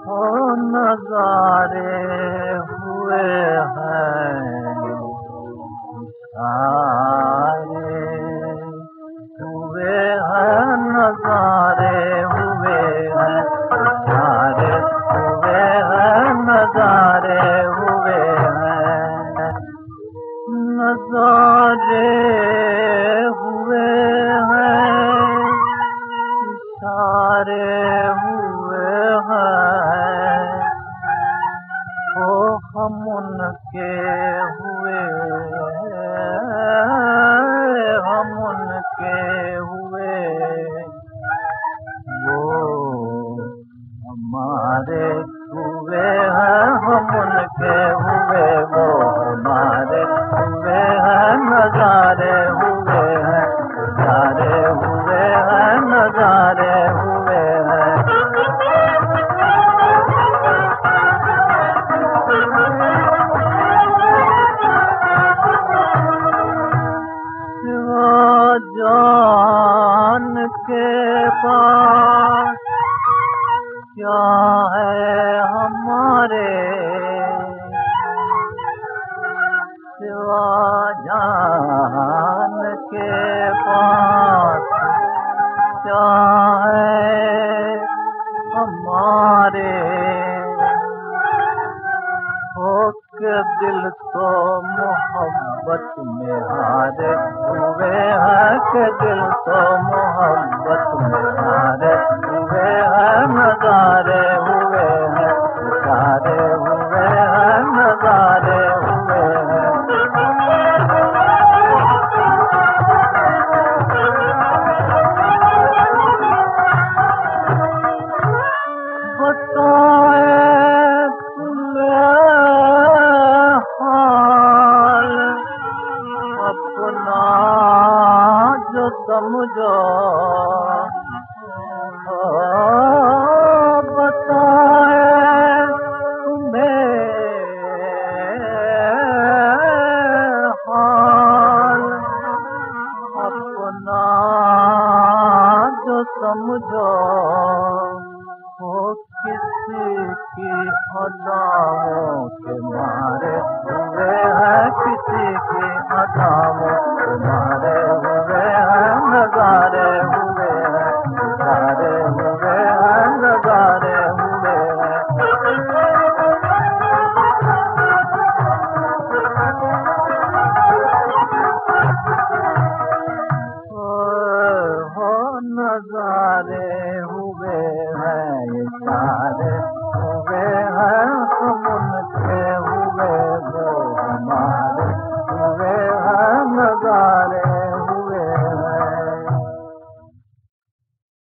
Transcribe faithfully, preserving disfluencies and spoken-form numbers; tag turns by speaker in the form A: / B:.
A: ओ नजारे हुए हैं सारे, हुए हैं नजारे हुए हैं सारे, हुए हैं नजारे हुए हैं नजारे हुए हैं सारे हुए हैं। ओ हम उनके हुए, हम उनके हुए, वो हमारे हुए हैं। हम उनके हुए, वो हमारे हुए हैं। नजारे हुए हैं सारे, हुए हैं नजारे हुए हैं। जान के पास क्या है हमारे, सिवा जान के पास क्या है हमारे। हो के दिल तो मोहब्बत में हारे हुए हैं, के दिल तो मोहब्बत में हारे हुए हैं। नजारे हुए हैं सारे, हुए हैं नजारे हुए हैं। समझो बताए तुम्हें हाल अपना जो समझो। हो किसी की अदाओं के मारे हुए हैं, किसी की अदाओं के मारे हुए हैं। नजारे हुए हैं नजारे हुए हैं, नजारे हुए हैं। हो नजारे हुए हैं सारे,